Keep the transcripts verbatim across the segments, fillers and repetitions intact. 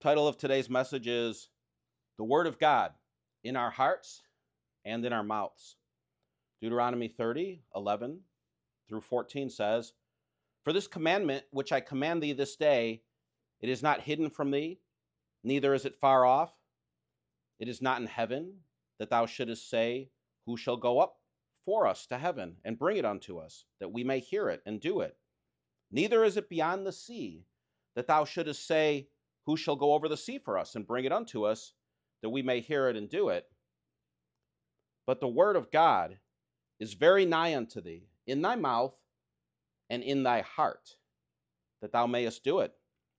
Title of today's message is The Word of God in Our Hearts and in Our Mouths. Deuteronomy thirty, eleven through fourteen says, For this commandment which I command thee this day, it is not hidden from thee, neither is it far off. It is not in heaven, that thou shouldest say, Who shall go up for us to heaven, and bring it unto us, that we may hear it and do it? Neither is it beyond the sea, that thou shouldest say, Who shall go over the sea for us, and bring it unto us, that we may hear it and do it? But the word of God is very nigh unto thee, in thy mouth and in thy heart, that thou mayest do it.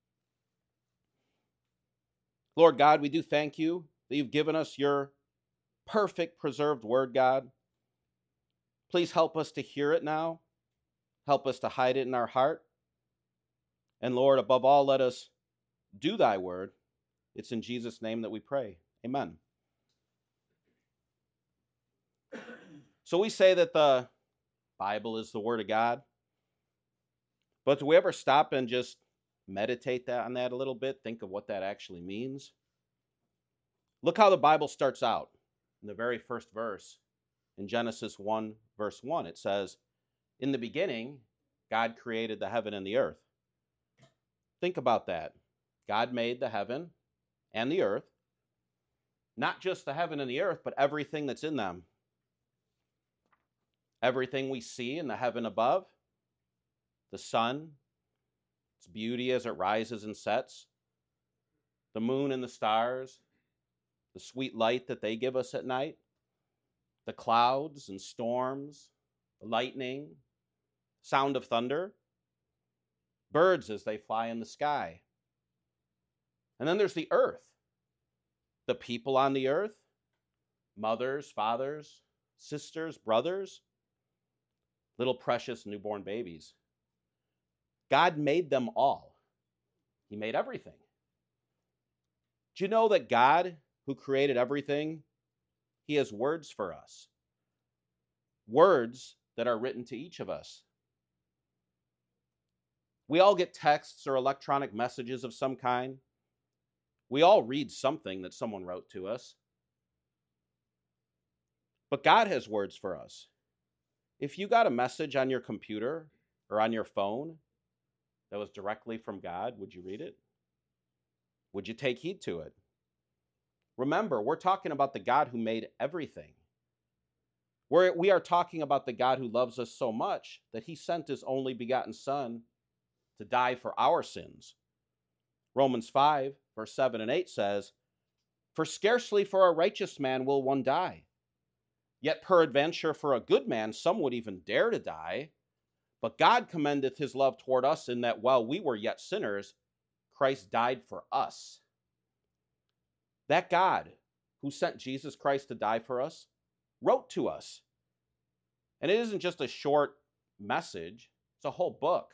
Lord God, we do thank you that you've given us your perfect preserved word, God. Please help us to hear it now. Help us to hide it in our heart. And Lord, above all, let us do thy word. It's in Jesus' name that we pray. Amen. So we say that the Bible is the word of God. But do we ever stop and just meditate that, on that a little bit? Think of what that actually means? Look how the Bible starts out. In the very first verse, in Genesis one, verse one, it says, In the beginning, God created the heaven and the earth. Think about that. God made the heaven and the earth. Not just the heaven and the earth, but everything that's in them. Everything we see in the heaven above, the sun, its beauty as it rises and sets, the moon and the stars, the sweet light that they give us at night, the clouds and storms, the lightning, sound of thunder, birds as they fly in the sky. And then there's the earth, the people on the earth, mothers, fathers, sisters, brothers, little precious newborn babies. God made them all. He made everything. Do you know that God, who created everything, he has words for us? Words that are written to each of us. We all get texts or electronic messages of some kind. We all read something that someone wrote to us. But God has words for us. If you got a message on your computer or on your phone that was directly from God, would you read it? Would you take heed to it? Remember, we're talking about the God who made everything. We're, we are talking about the God who loves us so much that he sent his only begotten Son to die for our sins. Romans five, verse seven and eight says, For scarcely for a righteous man will one die. Yet peradventure for a good man some would even dare to die. But God commendeth his love toward us in that while we were yet sinners, Christ died for us. That God who sent Jesus Christ to die for us wrote to us. And it isn't just a short message, it's a whole book.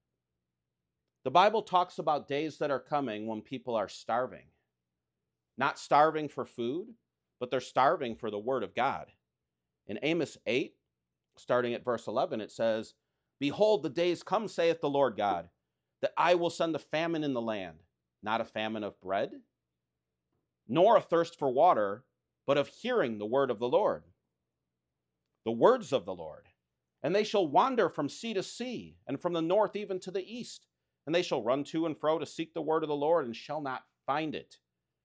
The Bible talks about days that are coming when people are starving. Not starving for food, but they're starving for the word of God. In Amos eight, starting at verse eleven, it says, Behold, the days come, saith the Lord God, that I will send a famine in the land, not a famine of bread, nor a thirst for water, but of hearing the word of the Lord, the words of the Lord. And they shall wander from sea to sea, and from the north even to the east, and they shall run to and fro to seek the word of the Lord, and shall not find it.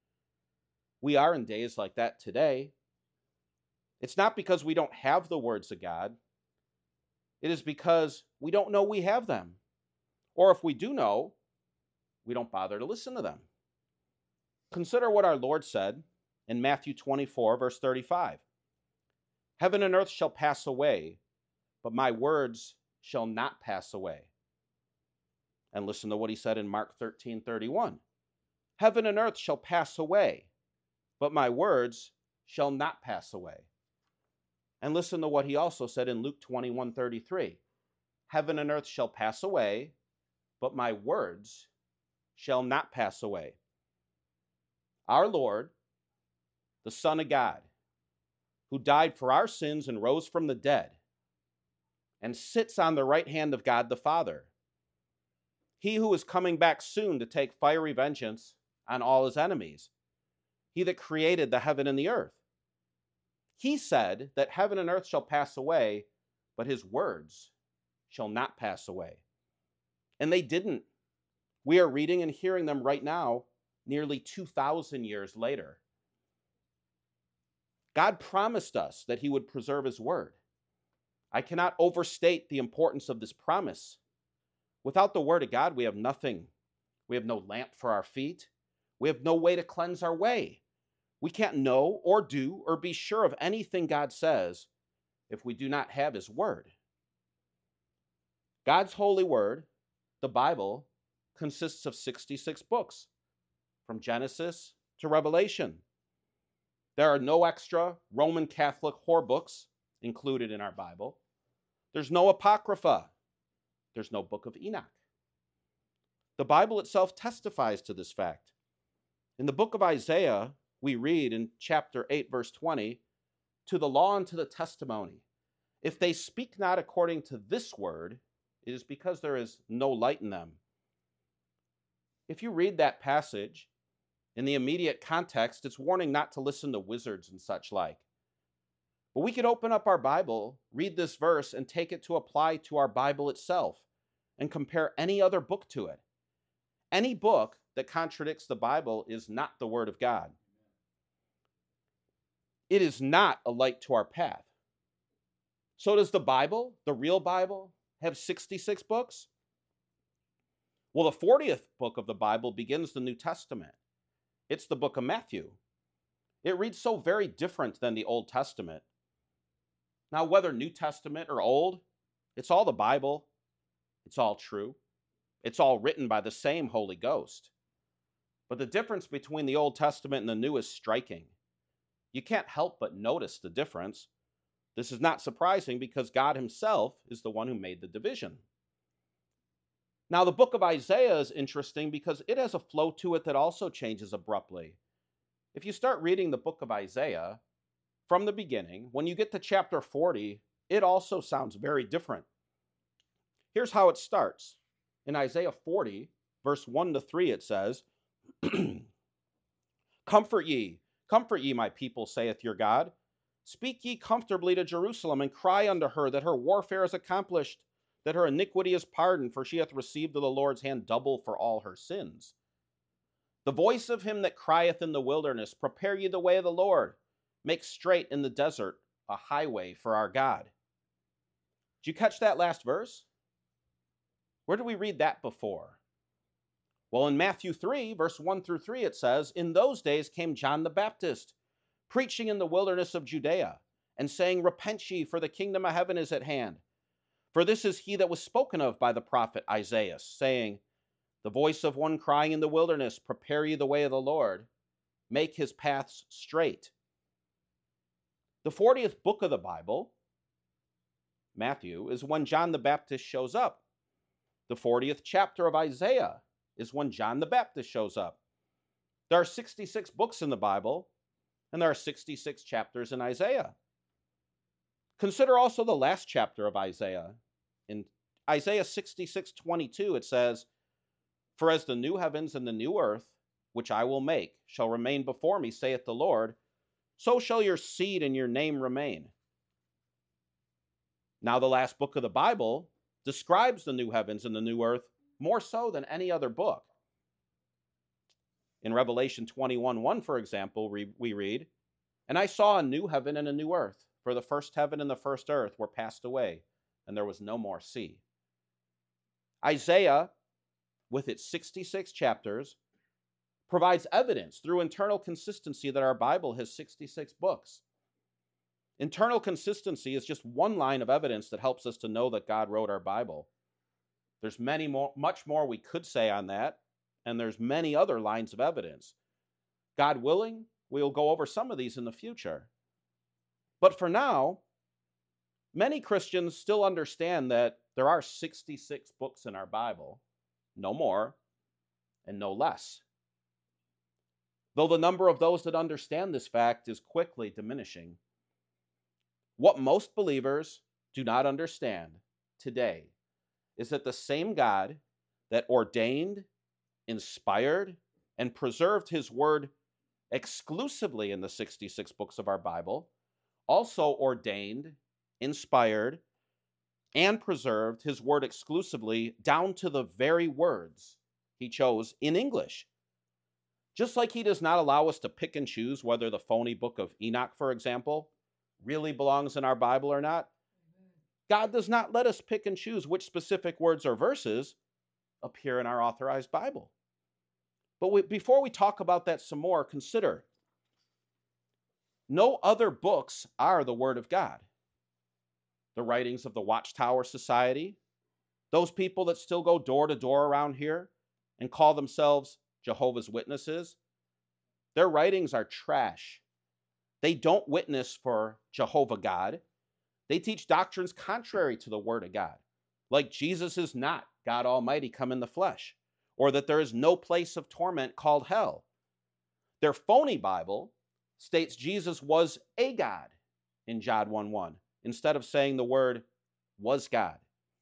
We are in days like that today. It's not because we don't have the words of God. It is because we don't know we have them. Or if we do know, we don't bother to listen to them. Consider what our Lord said in Matthew twenty-four, verse thirty-five. Heaven and earth shall pass away, but my words shall not pass away. And listen to what he said in Mark thirteen, thirty-one. Heaven and earth shall pass away, but my words shall not pass away. And listen to what he also said in Luke twenty-one, thirty-three. Heaven and earth shall pass away, but my words shall not pass away. Our Lord, the Son of God, who died for our sins and rose from the dead, and sits on the right hand of God the Father, he who is coming back soon to take fiery vengeance on all his enemies. He that created the heaven and the earth. He said that heaven and earth shall pass away, but his words shall not pass away. And they didn't. We are reading and hearing them right now, nearly two thousand years later. God promised us that he would preserve his word. I cannot overstate the importance of this promise. Without the word of God, we have nothing. We have no lamp for our feet. We have no way to cleanse our way. We can't know or do or be sure of anything God says if we do not have his word. God's holy word, the Bible, consists of sixty-six books, from Genesis to Revelation. There are no extra Roman Catholic whore books included in our Bible. There's no Apocrypha. There's no Book of Enoch. The Bible itself testifies to this fact. In the book of Isaiah, we read in chapter eight, verse twenty, to the law and to the testimony, if they speak not according to this word, it is because there is no light in them. If you read that passage, in the immediate context, it's warning not to listen to wizards and such like. But we could open up our Bible, read this verse, and take it to apply to our Bible itself, and compare any other book to it. Any book that contradicts the Bible is not the Word of God. It is not a light to our path. So does the Bible, the real Bible, have sixty-six books? Well, the fortieth book of the Bible begins the New Testament. It's the book of Matthew. It reads so very different than the Old Testament. Now, whether New Testament or Old, it's all the Bible. It's all true. It's all written by the same Holy Ghost. But the difference between the Old Testament and the New is striking. You can't help but notice the difference. This is not surprising because God himself is the one who made the division. Now, the book of Isaiah is interesting because it has a flow to it that also changes abruptly. If you start reading the book of Isaiah from the beginning, when you get to chapter forty, it also sounds very different. Here's how it starts. In Isaiah forty, verse one to three, it says, Comfort ye, comfort ye, my people, saith your God. Speak ye comfortably to Jerusalem, and cry unto her that her warfare is accomplished, that her iniquity is pardoned, for she hath received of the Lord's hand double for all her sins. The voice of him that crieth in the wilderness, prepare ye the way of the Lord, make straight in the desert a highway for our God. Did you catch that last verse? Where did we read that before? Well, in Matthew three, verse one through three, it says, In those days came John the Baptist, preaching in the wilderness of Judea, and saying, Repent ye, for the kingdom of heaven is at hand. For this is he that was spoken of by the prophet Isaiah, saying, The voice of one crying in the wilderness, Prepare ye the way of the Lord, make his paths straight. The fortieth book of the Bible, Matthew, is when John the Baptist shows up. The fortieth chapter of Isaiah is when John the Baptist shows up. There are sixty-six books in the Bible, and there are sixty-six chapters in Isaiah. Consider also the last chapter of Isaiah. In Isaiah sixty-six twenty-two, it says, For as the new heavens and the new earth, which I will make, shall remain before me, saith the Lord, so shall your seed and your name remain. Now the last book of the Bible describes the new heavens and the new earth more so than any other book. In Revelation twenty-one one, for example, we read, And I saw a new heaven and a new earth, for the first heaven and the first earth were passed away, and there was no more sea. Isaiah, with its sixty-six chapters, provides evidence through internal consistency that our Bible has sixty-six books. Internal consistency is just one line of evidence that helps us to know that God wrote our Bible. There's many more, much more we could say on that, and there's many other lines of evidence. God willing, we'll go over some of these in the future. But for now, many Christians still understand that there are sixty-six books in our Bible, no more and no less. Though the number of those that understand this fact is quickly diminishing. What most believers do not understand today is that the same God that ordained, inspired, and preserved his word exclusively in the sixty-six books of our Bible, also ordained, inspired, and preserved his word exclusively down to the very words he chose in English. Just like he does not allow us to pick and choose whether the phony book of Enoch, for example, really belongs in our Bible or not, God does not let us pick and choose which specific words or verses appear in our authorized Bible. But we, before we talk about that some more, consider no other books are the Word of God. The writings of the Watchtower Society, those people that still go door to door around here and call themselves Jehovah's Witnesses, their writings are trash. They don't witness for Jehovah God. They teach doctrines contrary to the Word of God, like Jesus is not God Almighty come in the flesh, or that there is no place of torment called hell. Their phony Bible states Jesus was a God in John one one, instead of saying the word was God.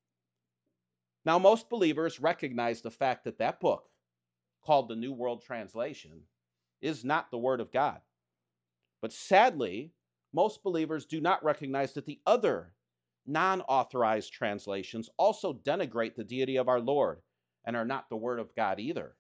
Now, most believers recognize the fact that that book, called the New World Translation, is not the Word of God. But sadly, most believers do not recognize that the other non-authorized translations also denigrate the deity of our Lord and are not the Word of God either.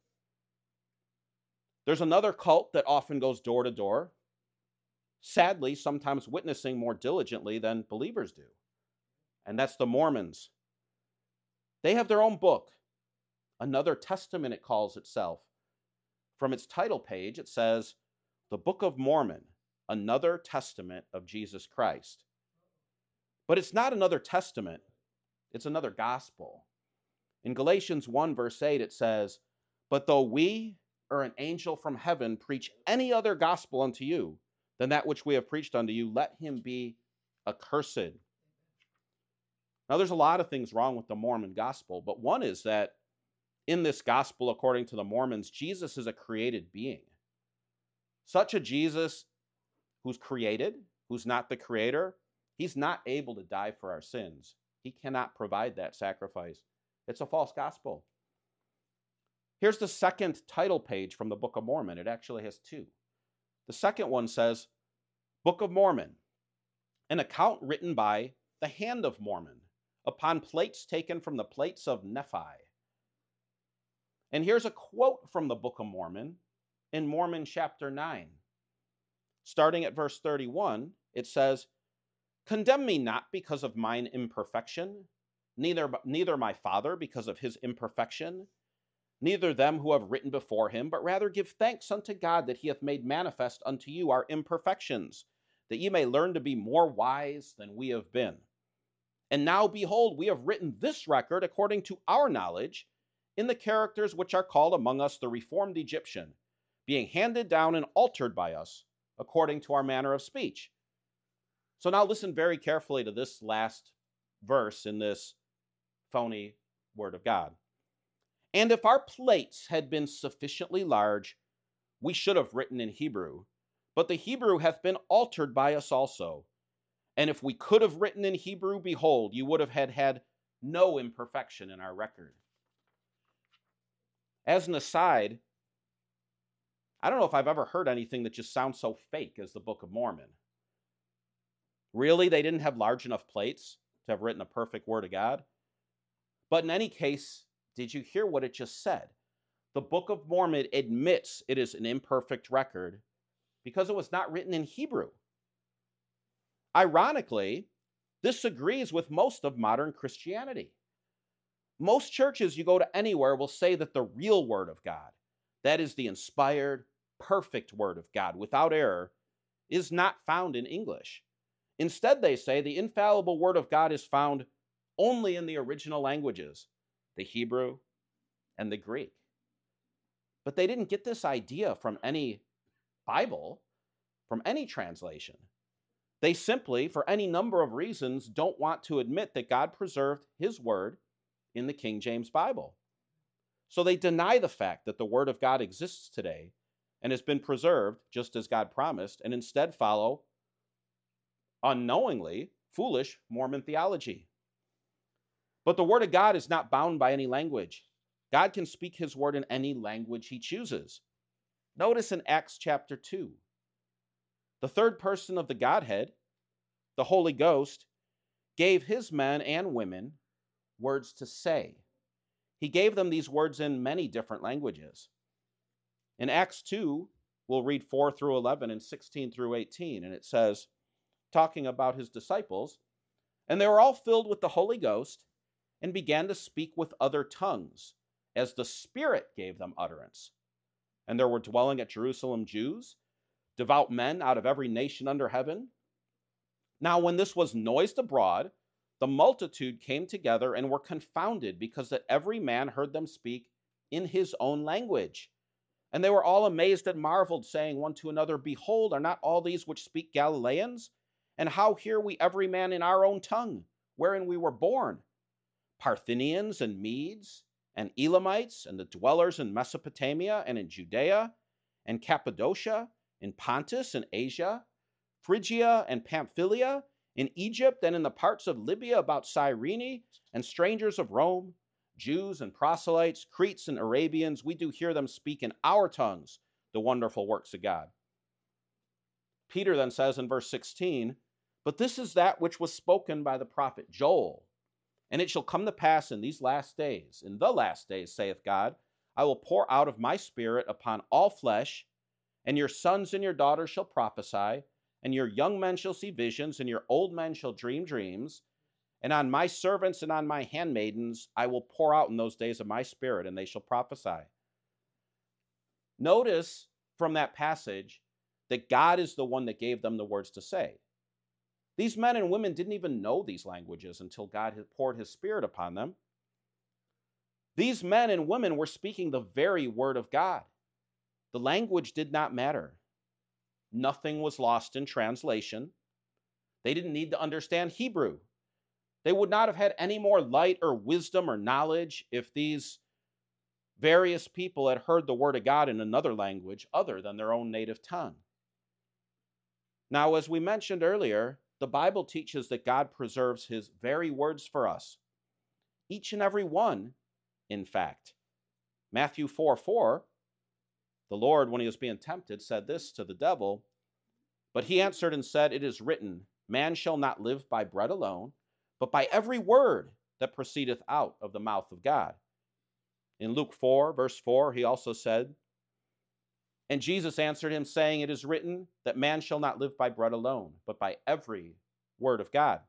There's another cult that often goes door to door, sadly, sometimes witnessing more diligently than believers do, and that's the Mormons. They have their own book, Another Testament it calls itself. From its title page, it says, The Book of Mormon, Another Testament of Jesus Christ. But it's not another testament, it's another gospel. In Galatians one, verse eight, it says, But though we or an angel from heaven preach any other gospel unto you than that which we have preached unto you, let him be accursed. Now, there's a lot of things wrong with the Mormon gospel, but one is that in this gospel, according to the Mormons, Jesus is a created being. Such a Jesus who's created, who's not the creator, he's not able to die for our sins. He cannot provide that sacrifice. It's a false gospel. Here's the second title page from the Book of Mormon. It actually has two. The second one says, Book of Mormon, an account written by the hand of Mormon, upon plates taken from the plates of Nephi. And here's a quote from the Book of Mormon in Mormon chapter nine. Starting at verse thirty-one, it says, Condemn me not because of mine imperfection, neither, neither my father because of his imperfection, neither them who have written before him, but rather give thanks unto God that he hath made manifest unto you our imperfections, that ye may learn to be more wise than we have been. And now, behold, we have written this record according to our knowledge, in the characters which are called among us the Reformed Egyptian, being handed down and altered by us, according to our manner of speech. So now listen very carefully to this last verse in this phony Word of God. And if our plates had been sufficiently large, we should have written in Hebrew, but the Hebrew hath been altered by us also. And if we could have written in Hebrew, behold, you would have had, had no imperfection in our record. As an aside, I don't know if I've ever heard anything that just sounds so fake as the Book of Mormon. Really, they didn't have large enough plates to have written a perfect Word of God? But in any case, did you hear what it just said? The Book of Mormon admits it is an imperfect record because it was not written in Hebrew. Ironically, this agrees with most of modern Christianity. Most churches you go to anywhere will say that the real Word of God, that is the inspired, perfect Word of God without error, is not found in English. Instead, they say the infallible Word of God is found only in the original languages, the Hebrew and the Greek. But they didn't get this idea from any Bible, from any translation. They simply, for any number of reasons, don't want to admit that God preserved his Word in the King James Bible. So they deny the fact that the Word of God exists today and has been preserved just as God promised, and instead follow, unknowingly, foolish Mormon theology. But the Word of God is not bound by any language. God can speak his word in any language he chooses. Notice in Acts chapter two, the third person of the Godhead, the Holy Ghost, gave his men and women words to say. He gave them these words in many different languages. In Acts two, we'll read four through eleven and sixteen through eighteen, and it says, talking about his disciples, and they were all filled with the Holy Ghost and began to speak with other tongues, as the Spirit gave them utterance. And there were dwelling at Jerusalem Jews, devout men out of every nation under heaven. Now when this was noised abroad, the multitude came together and were confounded, because that every man heard them speak in his own language. And they were all amazed and marveled, saying one to another, Behold, are not all these which speak Galileans? And how hear we every man in our own tongue, wherein we were born? Parthians and Medes and Elamites and the dwellers in Mesopotamia and in Judea and Cappadocia, in Pontus and Asia, Phrygia and Pamphylia, in Egypt and in the parts of Libya about Cyrene, and strangers of Rome, Jews and proselytes, Cretes and Arabians, we do hear them speak in our tongues the wonderful works of God. Peter then says in verse sixteen, But this is that which was spoken by the prophet Joel. And it shall come to pass in these last days, in the last days, saith God, I will pour out of my Spirit upon all flesh, and your sons and your daughters shall prophesy, and your young men shall see visions, and your old men shall dream dreams. And on my servants and on my handmaidens I will pour out in those days of my Spirit, and they shall prophesy. Notice from that passage that God is the one that gave them the words to say. These men and women didn't even know these languages until God had poured his Spirit upon them. These men and women were speaking the very word of God. The language did not matter. Nothing was lost in translation. They didn't need to understand Hebrew. They would not have had any more light or wisdom or knowledge if these various people had heard the word of God in another language other than their own native tongue. Now, as we mentioned earlier, the Bible teaches that God preserves his very words for us. Each and every one, in fact. Matthew four four, the Lord, when he was being tempted, said this to the devil, But he answered and said, It is written, Man shall not live by bread alone, but by every word that proceedeth out of the mouth of God. In Luke four, verse four, he also said, And Jesus answered him, saying, It is written that man shall not live by bread alone, but by every word of God.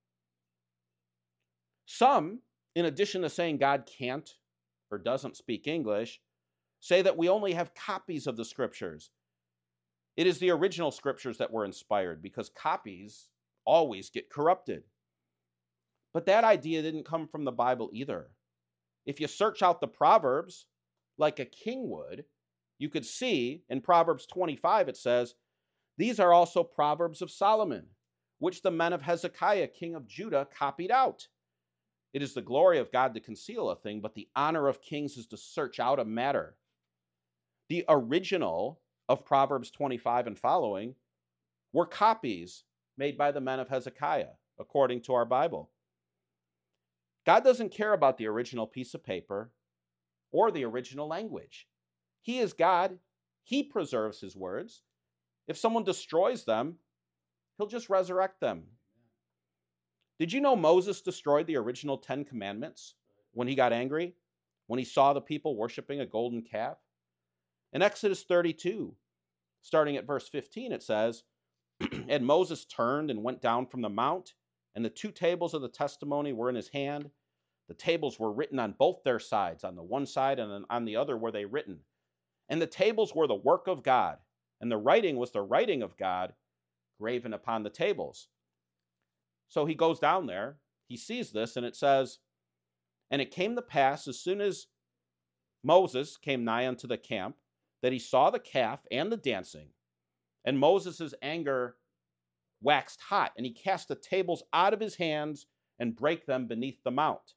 Some, in addition to saying God can't or doesn't speak English, say that we only have copies of the scriptures. It is the original scriptures that were inspired, because copies always get corrupted. But that idea didn't come from the Bible either. If you search out the Proverbs like a king would, you could see in Proverbs twenty-five it says, These are also Proverbs of Solomon, which the men of Hezekiah, king of Judah, copied out. It is the glory of God to conceal a thing, but the honor of kings is to search out a matter. The original of Proverbs twenty-five and following were copies made by the men of Hezekiah, according to our Bible. God doesn't care about the original piece of paper or the original language. He is God. He preserves his words. If someone destroys them, he'll just resurrect them. Did you know Moses destroyed the original Ten Commandments when he got angry, when he saw the people worshiping a golden calf? In Exodus thirty-two, starting at verse fifteen, it says, And Moses turned and went down from the mount, and the two tables of the testimony were in his hand. The tables were written on both their sides. On the one side and on the other were they written. And the tables were the work of God, and the writing was the writing of God graven upon the tables. So he goes down there, he sees this, and it says, And it came to pass, as soon as Moses came nigh unto the camp, that he saw the calf and the dancing. And Moses' anger waxed hot, and he cast the tables out of his hands and brake them beneath the mount.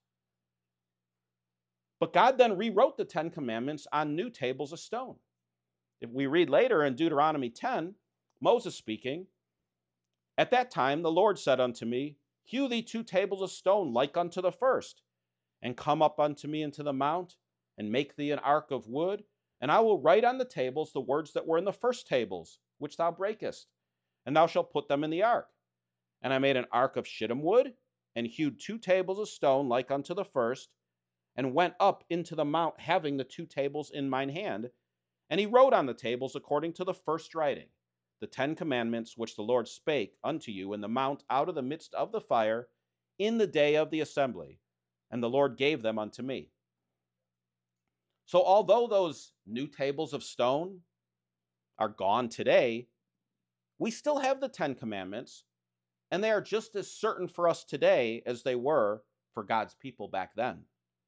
But God then rewrote the Ten Commandments on new tables of stone. If we read later in Deuteronomy ten, Moses speaking, At that time the Lord said unto me, Hew thee two tables of stone like unto the first, and come up unto me into the mount, and make thee an ark of wood, And I will write on the tables the words that were in the first tables, which thou breakest, and thou shalt put them in the ark. And I made an ark of shittim wood, and hewed two tables of stone like unto the first, and went up into the mount, having the two tables in mine hand. And he wrote on the tables according to the first writing, the Ten Commandments which the Lord spake unto you in the mount out of the midst of the fire in the day of the assembly. And the Lord gave them unto me. So although those new tables of stone are gone today, we still have the Ten Commandments, and they are just as certain for us today as they were for God's people back then.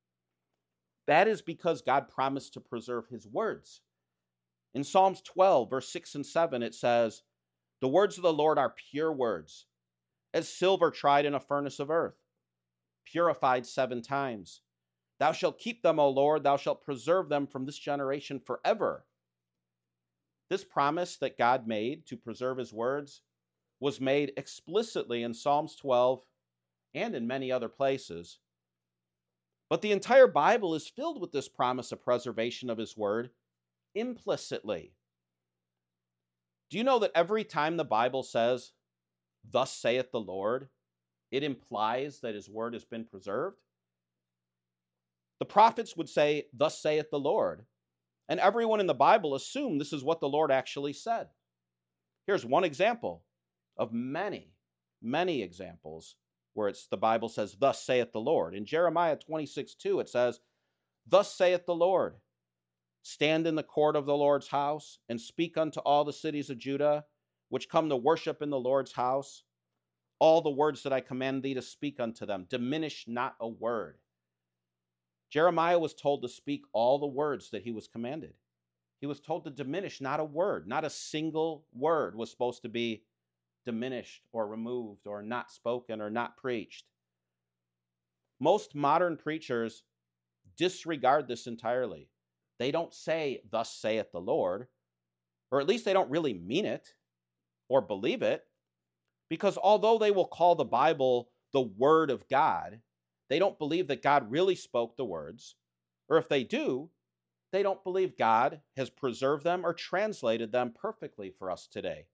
That is because God promised to preserve his words. In Psalms twelve, verse six and seven, it says, the words of the Lord are pure words, as silver tried in a furnace of earth, purified seven times. Thou shalt keep them, O Lord, thou shalt preserve them from this generation forever. This promise that God made to preserve his words was made explicitly in Psalms twelve and in many other places. But the entire Bible is filled with this promise of preservation of his word implicitly. Do you know that every time the Bible says, thus saith the Lord, it implies that his word has been preserved? The prophets would say, thus saith the Lord, and everyone in the Bible assumed this is what the Lord actually said. Here's one example of many, many examples where it's the Bible says, thus saith the Lord. In Jeremiah twenty-six two, it says, thus saith the Lord, stand in the court of the Lord's house, and speak unto all the cities of Judah, which come to worship in the Lord's house, all the words that I command thee to speak unto them. Diminish not a word. Jeremiah was told to speak all the words that he was commanded. He was told to diminish not a word. Not a single word was supposed to be diminished or removed or not spoken or not preached. Most modern preachers disregard this entirely. They don't say, thus saith the Lord, or at least they don't really mean it or believe it, because although they will call the Bible the Word of God, they don't believe that God really spoke the words, or if they do, they don't believe God has preserved them or translated them perfectly for us today.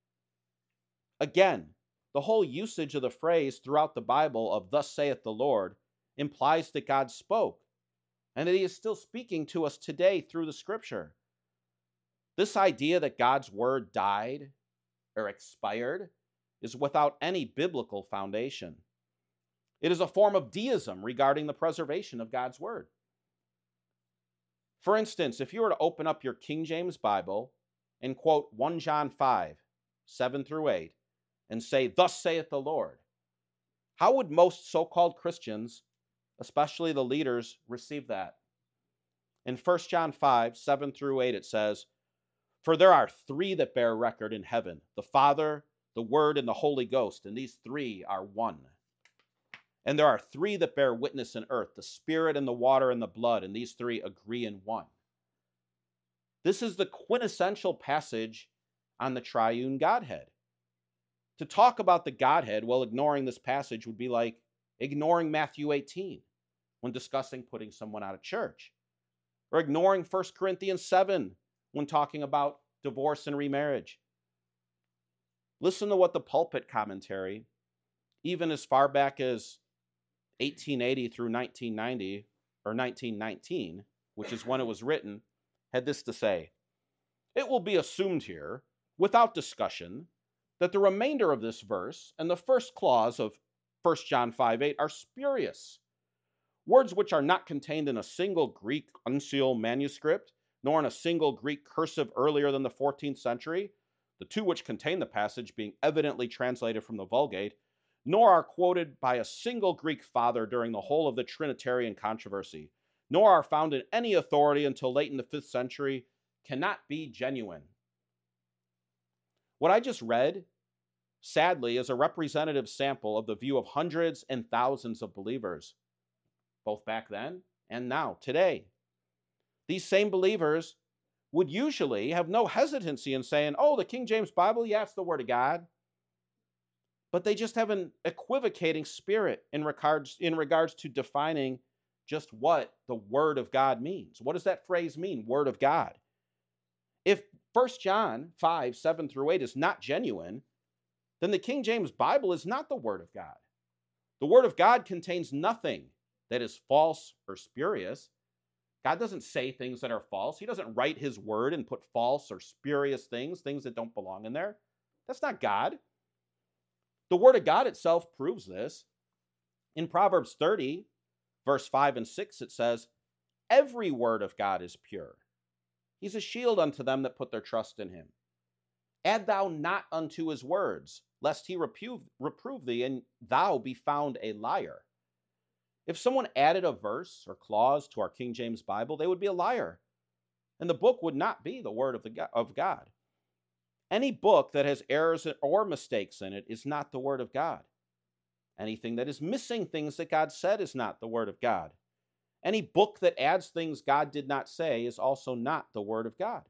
Again, the whole usage of the phrase throughout the Bible of thus saith the Lord implies that God spoke and that he is still speaking to us today through the scripture. This idea that God's word died or expired is without any biblical foundation. It is a form of deism regarding the preservation of God's word. For instance, if you were to open up your King James Bible and quote First John five, seven through eight, and say, thus saith the Lord, how would most so-called Christians, especially the leaders, receive that? In First John five, seven through eight, it says, for there are three that bear record in heaven, the Father, the Word, and the Holy Ghost, and these three are one. And there are three that bear witness in earth, the Spirit and the water and the blood, and these three agree in one. This is the quintessential passage on the triune Godhead. To talk about the Godhead while ignoring this passage would be like ignoring Matthew eighteen when discussing putting someone out of church, or ignoring First Corinthians seven when talking about divorce and remarriage. Listen to what the Pulpit Commentary, even as far back as eighteen eighty through nineteen ninety, or nineteen nineteen, which is when it was written, had this to say. It will be assumed here, without discussion, that the remainder of this verse and the first clause of First John five eight are spurious. Words which are not contained in a single Greek uncial manuscript, nor in a single Greek cursive earlier than the fourteenth century, the two which contain the passage being evidently translated from the Vulgate, nor are quoted by a single Greek father during the whole of the Trinitarian controversy, nor are found in any authority until late in the fifth century, cannot be genuine. What I just read, sadly, is a representative sample of the view of hundreds and thousands of believers, both back then and now, today. These same believers would usually have no hesitancy in saying, oh, the King James Bible, yeah, it's the Word of God. But they just have an equivocating spirit in regards, in regards to defining just what the Word of God means. What does that phrase mean, Word of God? If First John five, seven through eight is not genuine, then the King James Bible is not the Word of God. The Word of God contains nothing that is false or spurious. God doesn't say things that are false. He doesn't write his word and put false or spurious things, things that don't belong in there. That's not God. The Word of God itself proves this. In Proverbs thirty, verse five and six, it says, every word of God is pure. He's a shield unto them that put their trust in him. Add thou not unto his words, lest he reprove, reprove thee, and thou be found a liar. If someone added a verse or clause to our King James Bible, they would be a liar, and the book would not be the word of, the, of God. Any book that has errors or mistakes in it is not the word of God. Anything that is missing things that God said is not the word of God. Any book that adds things God did not say is also not the word of God.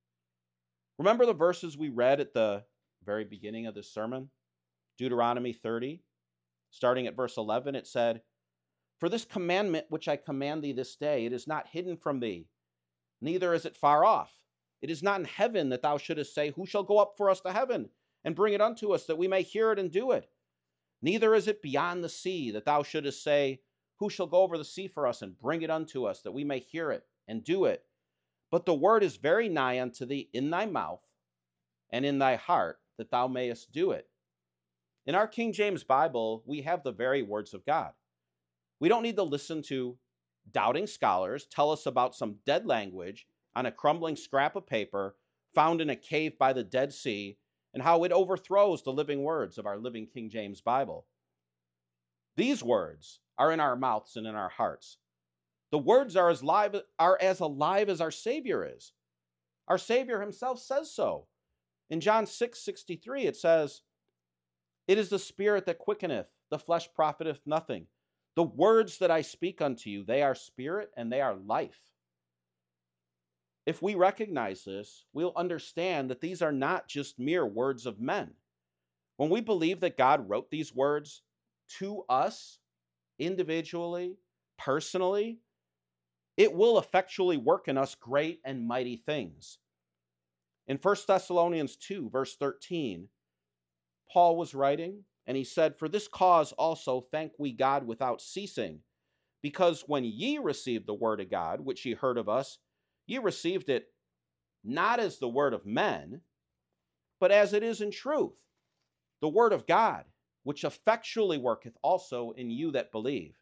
Remember the verses we read at the very beginning of this sermon? Deuteronomy thirty, starting at verse eleven, it said, for this commandment which I command thee this day, it is not hidden from thee, neither is it far off. It is not in heaven that thou shouldest say, who shall go up for us to heaven and bring it unto us, that we may hear it and do it? Neither is it beyond the sea that thou shouldest say, who shall go over the sea for us and bring it unto us, that we may hear it and do it? But the word is very nigh unto thee, in thy mouth and in thy heart, that thou mayest do it. In our King James Bible, we have the very words of God. We don't need to listen to doubting scholars tell us about some dead language on a crumbling scrap of paper found in a cave by the Dead Sea, and how it overthrows the living words of our living King James Bible. These words are in our mouths and in our hearts. The words are as live, are as alive as our Savior is. Our Savior himself says so. In John six sixty-three, it says, it is the Spirit that quickeneth, the flesh profiteth nothing. The words that I speak unto you, they are spirit and they are life. If we recognize this, we'll understand that these are not just mere words of men. When we believe that God wrote these words to us, individually, personally, it will effectually work in us great and mighty things. In First Thessalonians two, verse thirteen, Paul was writing, and he said, for this cause also thank we God without ceasing, because when ye received the word of God, which ye heard of us, ye received it not as the word of men, but as it is in truth, the word of God, which effectually worketh also in you that believe.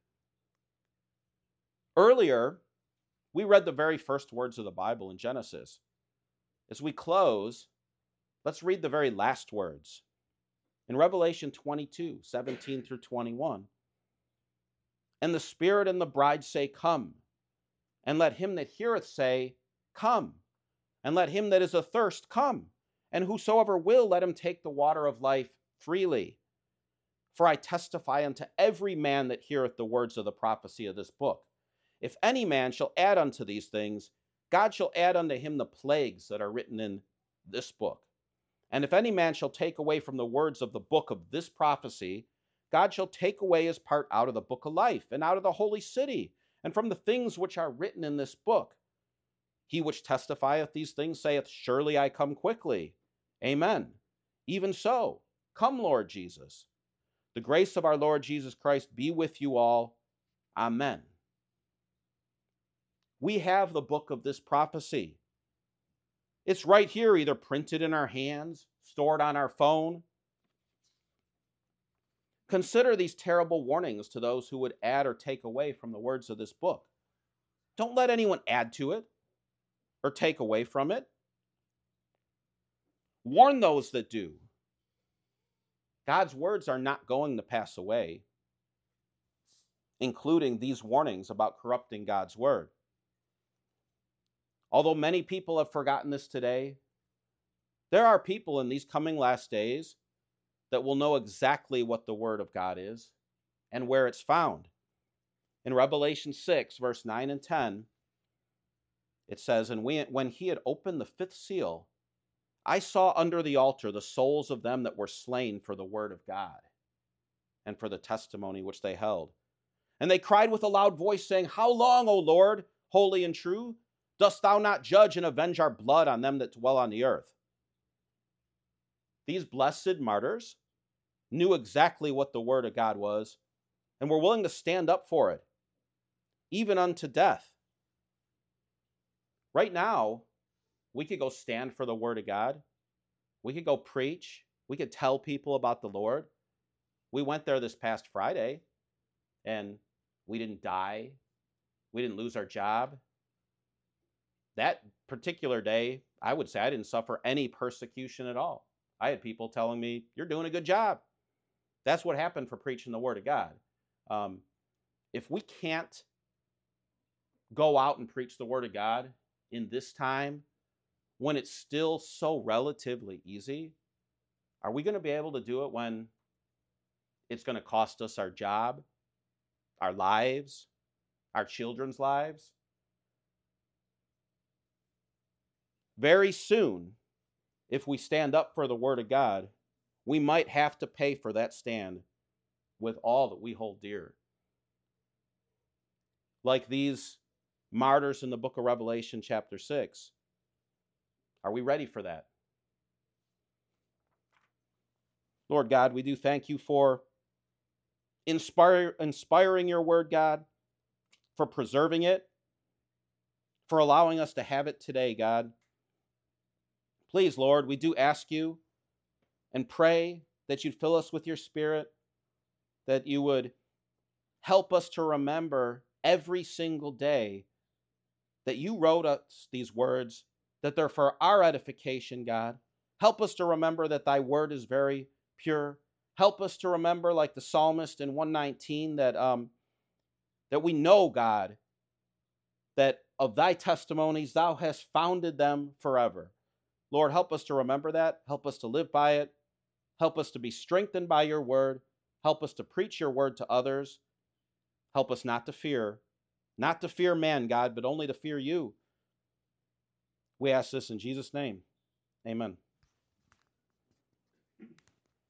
Earlier, we read the very first words of the Bible in Genesis. As we close, let's read the very last words. In Revelation twenty-two, seventeen through twenty-one, and the Spirit and the bride say, come. And let him that heareth say, come. And let him that is athirst come. And whosoever will, let him take the water of life freely. For I testify unto every man that heareth the words of the prophecy of this book. If any man shall add unto these things, God shall add unto him the plagues that are written in this book. And if any man shall take away from the words of the book of this prophecy, God shall take away his part out of the book of life, and out of the holy city, and from the things which are written in this book. He which testifieth these things saith, surely I come quickly. Amen. Even so, come, Lord Jesus. The grace of our Lord Jesus Christ be with you all. Amen. We have the book of this prophecy. It's right here, either printed in our hands, stored on our phone. Consider these terrible warnings to those who would add or take away from the words of this book. Don't let anyone add to it or take away from it. Warn those that do. God's words are not going to pass away, including these warnings about corrupting God's word. Although many people have forgotten this today, there are people in these coming last days that will know exactly what the word of God is and where it's found. In Revelation six, verse nine and ten, it says, and when he had opened the fifth seal, I saw under the altar the souls of them that were slain for the word of God and for the testimony which they held. And they cried with a loud voice, saying, How long, O Lord, holy and true, dost thou not judge and avenge our blood on them that dwell on the earth? These blessed martyrs knew exactly what the word of God was and were willing to stand up for it, even unto death. Right now, we could go stand for the word of God. We could go preach. We could tell people about the Lord. We went there this past Friday, and we didn't die. We didn't lose our job. That particular day, I would say I didn't suffer any persecution at all. I had people telling me, you're doing a good job. That's what happened for preaching the word of God. Um, if we can't go out and preach the word of God in this time, when it's still so relatively easy, are we going to be able to do it when it's going to cost us our job, our lives, our children's lives? Very soon, if we stand up for the word of God, we might have to pay for that stand with all that we hold dear. Like these martyrs in the book of Revelation chapter six. Are we ready for that? Lord God, we do thank you for inspire, inspiring your word, God, for preserving it, for allowing us to have it today, God. Please, Lord, we do ask you and pray that you'd fill us with your Spirit, that you would help us to remember every single day that you wrote us these words, that they're for our edification, God. Help us to remember that thy word is very pure. Help us to remember, like the psalmist in one nineteen, that, um, that we know, God, that of thy testimonies thou hast founded them forever. Lord, help us to remember that. Help us to live by it. Help us to be strengthened by your word. Help us to preach your word to others. Help us not to fear, not to fear man, God, but only to fear you. We ask this in Jesus' name. Amen.